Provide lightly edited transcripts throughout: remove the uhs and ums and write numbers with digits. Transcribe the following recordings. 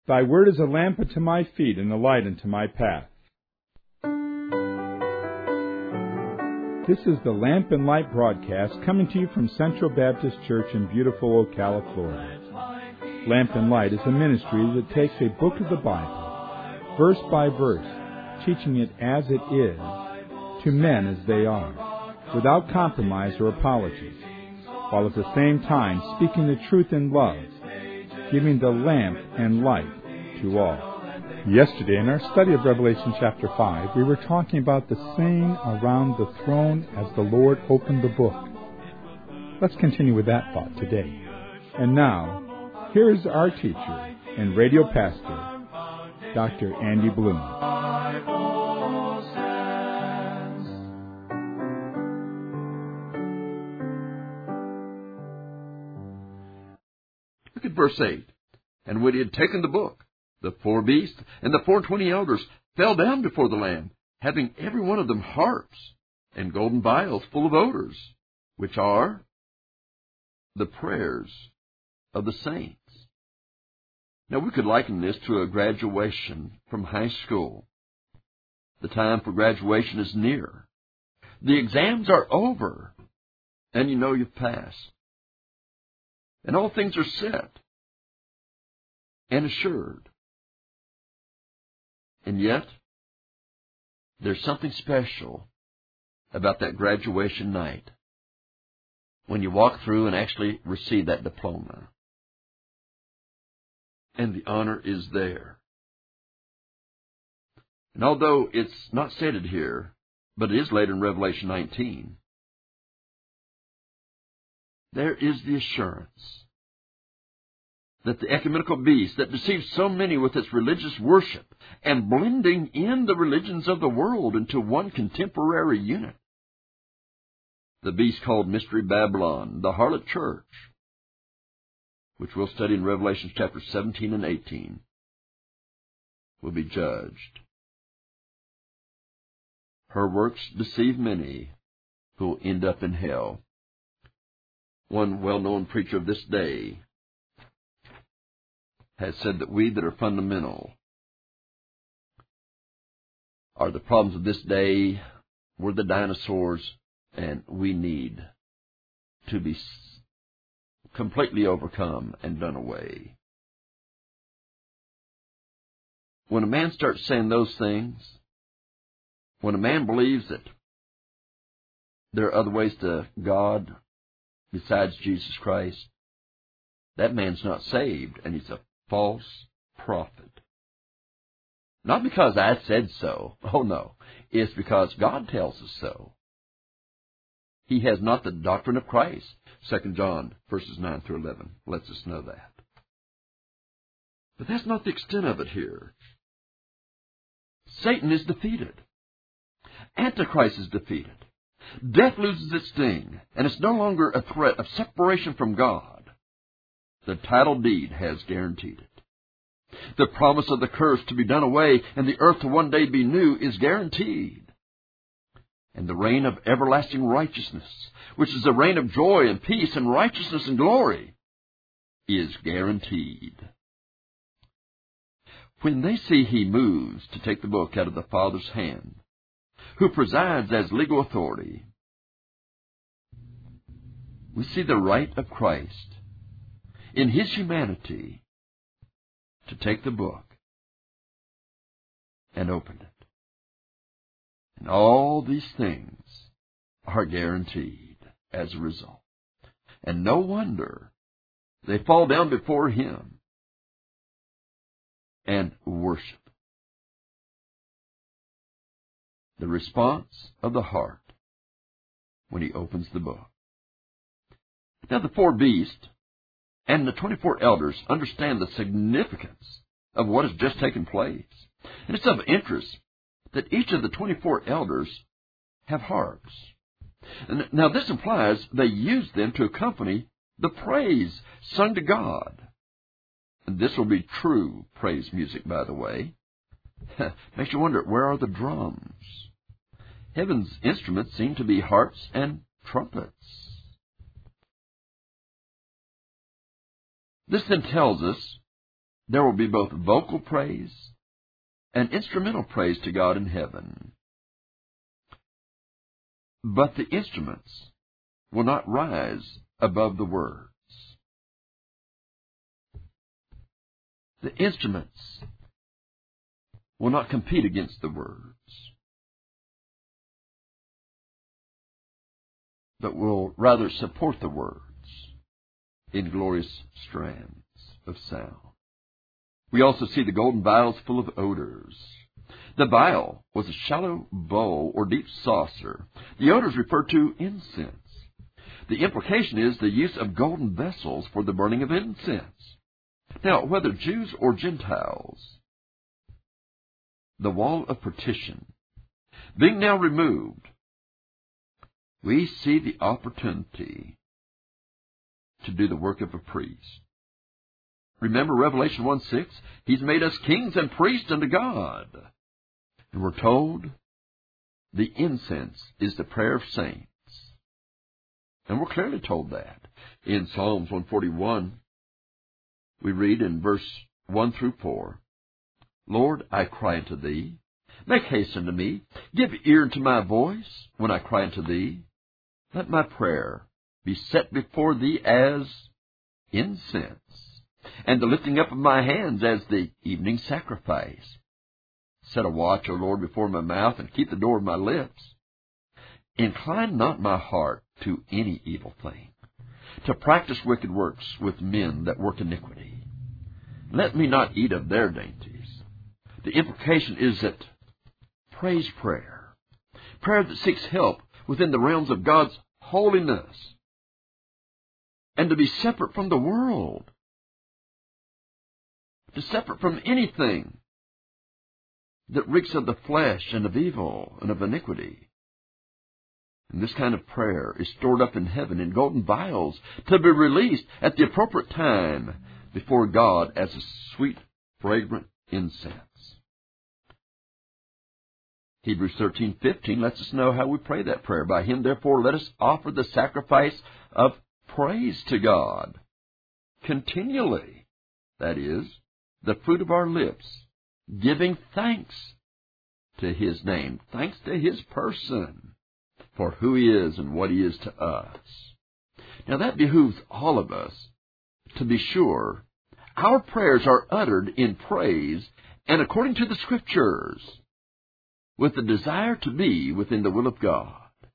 Thy word is a lamp unto my feet and a light unto my path. This is the Lamp and Light broadcast coming to you from Central Baptist Church in beautiful Ocala, Florida. Lamp and Light is a ministry that takes a book of the Bible, verse by verse, teaching it as it is, to men as they are, without compromise or apologies, while at the same time speaking the truth in love, giving the lamp and light to all. Yesterday, in our study of Revelation chapter 5, we were talking about the saying around the throne as the Lord opened the book. Let's continue with that thought today. And now, here is our teacher and radio pastor, Dr. Andy Bloom. Look at verse 8. And when he had taken the book, the 4 beasts and the 24 elders fell down before the Lamb, having every one of them harps and golden vials full of odors, which are the prayers of the saints. Now we could liken this to a graduation from high school. The time for graduation is near. The exams are over, and you know you've passed. And all things are set and assured. And yet, there's something special about that graduation night when you walk through and actually receive that diploma. And the honor is there. And although it's not stated here, but it is later in Revelation 19, there is the assurance that the ecumenical beast that deceives so many with its religious worship and blending in the religions of the world into one contemporary unit, the beast called Mystery Babylon, the harlot church, which we'll study in Revelation chapter 17 and 18, will be judged. Her works deceive many who will end up in hell. One well-known preacher of this day has said that we that are fundamental are the problems of this day. We're the dinosaurs, and we need to be completely overcome and done away. When a man starts saying those things, when a man believes that there are other ways to God besides Jesus Christ, that man's not saved, and he's a false prophet. Not because I said so. Oh, no. It's because God tells us so. He has not the doctrine of Christ. 2 John verses 9 through 11 lets us know that. But that's not the extent of it here. Satan is defeated. Antichrist is defeated. Death loses its sting, and it's no longer a threat of separation from God. The title deed has guaranteed it. The promise of the curse to be done away and the earth to one day be new is guaranteed. And the reign of everlasting righteousness, which is a reign of joy and peace and righteousness and glory, is guaranteed. When they see he moves to take the book out of the Father's hand, who presides as legal authority, we see the right of Christ in his humanity to take the book and open it. And all these things are guaranteed as a result. And no wonder they fall down before him and worship. The response of the heart when he opens the book. Now the 4 beasts and the 24 elders understand the significance of what has just taken place. And it's of interest that each of the 24 elders have harps. And now this implies they use them to accompany the praise sung to God. And this will be true praise music, by the way. Makes you wonder, where are the drums? Heaven's instruments seem to be harps and trumpets. This then tells us there will be both vocal praise and instrumental praise to God in heaven. But the instruments will not rise above the words. The instruments will not compete against the words, but will rather support the words in glorious strands of sound. We also see the golden vials full of odors. The vial was a shallow bowl or deep saucer. The odors refer to incense. The implication is the use of golden vessels for the burning of incense. Now, whether Jews or Gentiles, the wall of partition being now removed, we see the opportunity to do the work of a priest. Remember Revelation 1:6? He's made us kings and priests unto God. And we're told the incense is the prayer of saints. And we're clearly told that. In Psalms 141, we read in verse 1 through 4, Lord, I cry unto thee. Make haste unto me. Give ear unto my voice when I cry unto thee. Let my prayer be set before thee as incense, and the lifting up of my hands as the evening sacrifice. Set a watch, O Lord, before my mouth, and keep the door of my lips. Incline not my heart to any evil thing, to practice wicked works with men that work iniquity. Let me not eat of their dainties. The implication is that praise prayer, prayer that seeks help within the realms of God's holiness, and to be separate from the world, to separate from anything that reeks of the flesh and of evil and of iniquity. And this kind of prayer is stored up in heaven in golden vials to be released at the appropriate time before God as a sweet, fragrant incense. Hebrews 13:15 lets us know how we pray that prayer. By him, therefore, let us offer the sacrifice of praise to God continually. That is, the fruit of our lips, giving thanks to his name, thanks to his person, for who he is and what he is to us. Now that behooves all of us to be sure our prayers are uttered in praise and according to the Scriptures, with the desire to be within the will of God.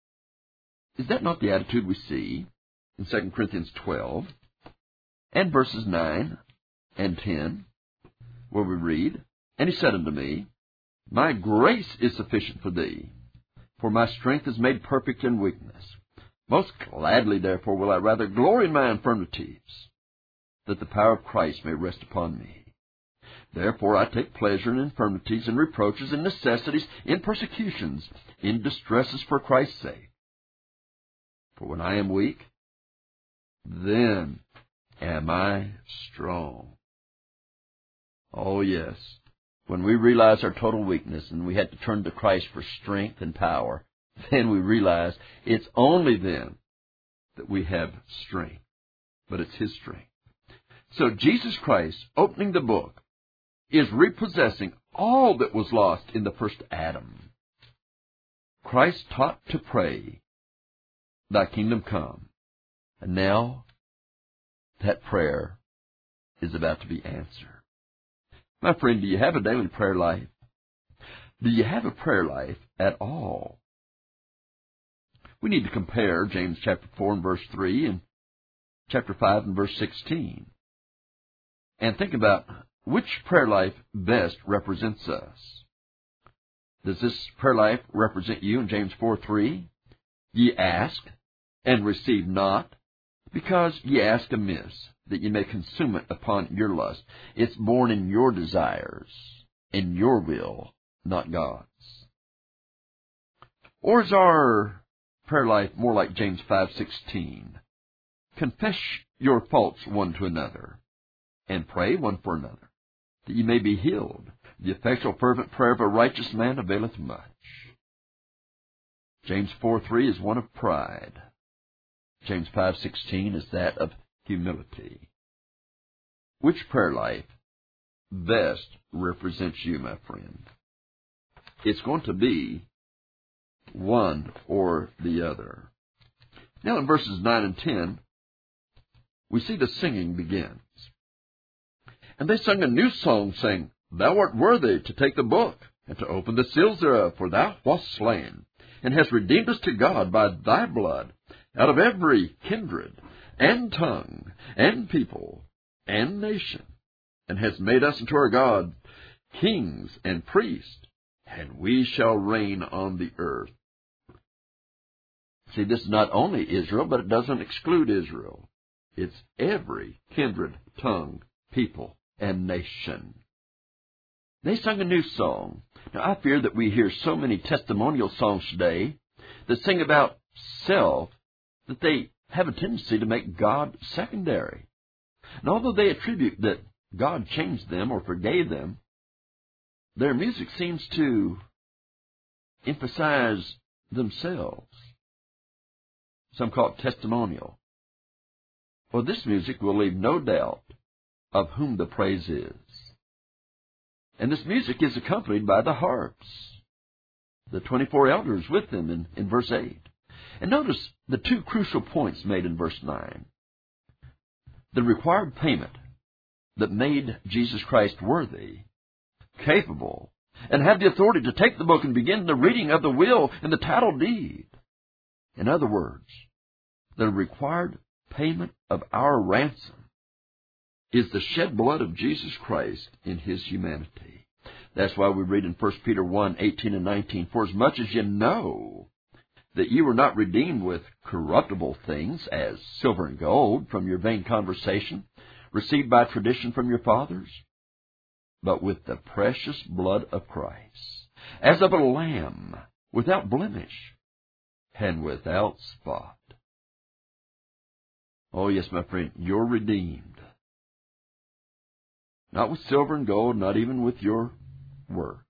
Is that not the attitude we see in 2 Corinthians 12 and verses 9 and 10, where we read, And he said unto me, My grace is sufficient for thee, for my strength is made perfect in weakness. Most gladly, therefore, will I rather glory in my infirmities, that the power of Christ may rest upon me. Therefore I take pleasure in infirmities, in reproaches, in necessities, in persecutions, in distresses for Christ's sake. For when I am weak, then am I strong. Oh yes, when we realize our total weakness and we had to turn to Christ for strength and power, then we realize it's only then that we have strength. But it's his strength. So Jesus Christ, opening the book, is repossessing all that was lost in the first Adam. Christ taught to pray, Thy kingdom come. And now that prayer is about to be answered. My friend, do you have a daily prayer life? Do you have a prayer life at all? We need to compare James chapter 4 and verse 3 and chapter 5 and verse 16. And think about which prayer life best represents us. Does this prayer life represent you in James 4:3? Ye ask, and receive not, because ye ask amiss, that ye may consume it upon your lust. It's born in your desires, in your will, not God's. Or is our prayer life more like James 5:16? Confess your faults one to another, and pray one for another, that ye may be healed. The effectual fervent prayer of a righteous man availeth much. James 4:3 is one of pride. James 5:16 is that of humility. Which prayer life best represents you, my friend. It's going to be one or the other. Now in verses 9 and 10, we see the singing begins. And they sung a new song, saying, Thou art worthy to take the book, and to open the seals thereof, for thou wast slain, and hast redeemed us to God by thy blood, out of every kindred, and tongue, and people, and nation, and hast made us unto our God kings and priests, and we shall reign on the earth. See, this is not only Israel, but it doesn't exclude Israel. It's every kindred, tongue, people, and nation. They sung a new song. Now, I fear that we hear so many testimonial songs today that sing about self that they have a tendency to make God secondary. And although they attribute that God changed them or forgave them, their music seems to emphasize themselves. Some call it testimonial. Well, this music will leave no doubt of whom the praise is. And this music is accompanied by the harps, the 24 elders with them in verse 8. And notice the two crucial points made in verse 9. The required payment that made Jesus Christ worthy, capable, and had the authority to take the book and begin the reading of the will and the title deed. In other words, the required payment of our ransom is the shed blood of Jesus Christ in His humanity. That's why we read in 1 Peter 1, 18 and 19, For as much as you know that you were not redeemed with corruptible things, as silver and gold, from your vain conversation, received by tradition from your fathers, but with the precious blood of Christ, as of a lamb, without blemish, and without spot. Oh, yes, my friend, you're redeemed. Not with silver and gold, not even with your works.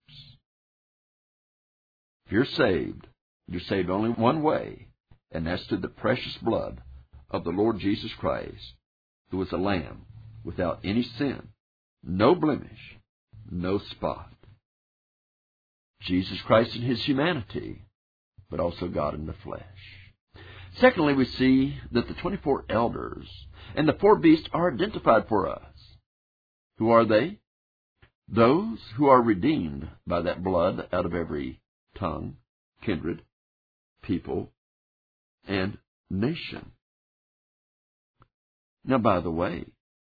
If you're saved only one way, and that's through the precious blood of the Lord Jesus Christ, who was a lamb without any sin, no blemish, no spot. Jesus Christ in His humanity, but also God in the flesh. Secondly, we see that the 24 elders and the 4 beasts are identified for us. Who are they? Those who are redeemed by that blood out of every tongue, kindred, people, and nation. Now, by the way,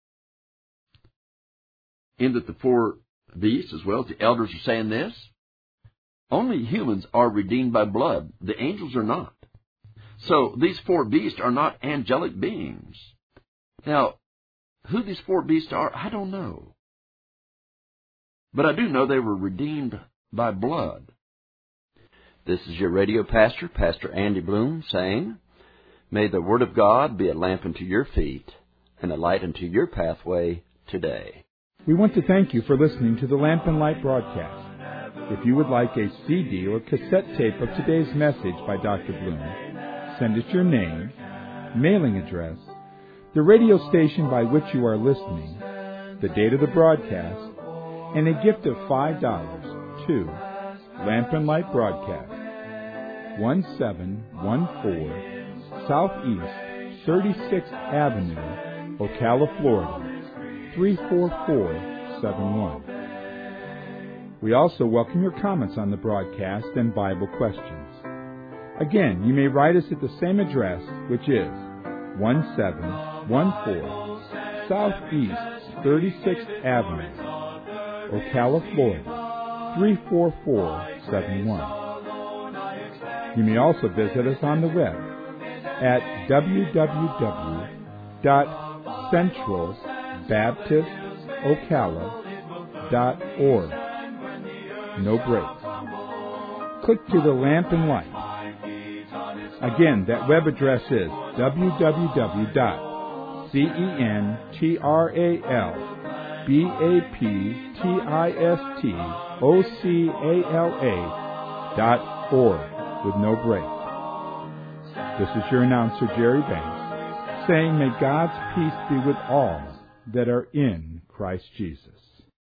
in that the 4 beasts, as well as the elders, are saying this, only humans are redeemed by blood. The angels are not. So these 4 beasts are not angelic beings. Now, who these 4 beasts are, I don't know. But I do know they were redeemed by blood. This is your radio pastor, Pastor Andy Bloom, saying, May the Word of God be a lamp unto your feet and a light unto your pathway today. We want to thank you for listening to the Lamp and Light broadcast. If you would like a CD or cassette tape of today's message by Dr. Bloom, send us your name, mailing address, the radio station by which you are listening, the date of the broadcast, and a gift of $5 to Lamp and Light Broadcast, 1714 Southeast 36th Avenue, Ocala, Florida, 34471. We also welcome your comments on the broadcast and Bible questions. Again, you may write us at the same address, which is 1714 Southeast 36th Avenue, Ocala, Florida, 34471. You may also visit us on the web at www.centralbaptistocala.org. No breaks. Click to the Lamp and Light. Again, that web address is www.centralbaptistocala.org with no break. This is your announcer, Jerry Banks, saying, may God's peace be with all that are in Christ Jesus.